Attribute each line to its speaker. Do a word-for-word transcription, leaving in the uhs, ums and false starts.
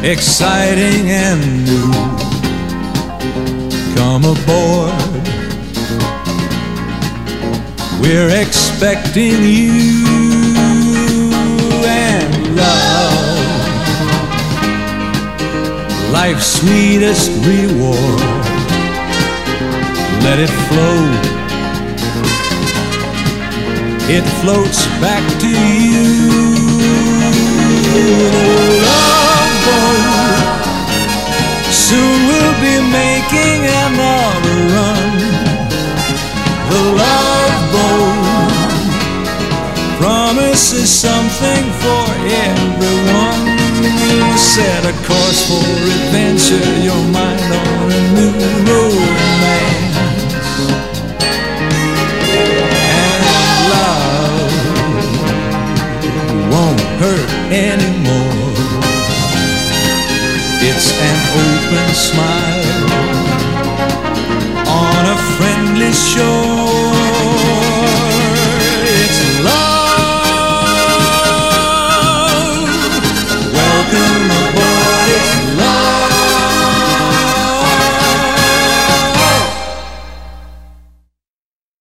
Speaker 1: exciting and new. Come aboard, we're expecting you. And love, life's sweetest reward, let it flow, it floats back to you. Love boat, soon we'll be making another run. The love boat promises something for everyone. Set a course for adventure, your mind on a new romance. And love won't hurt anymore.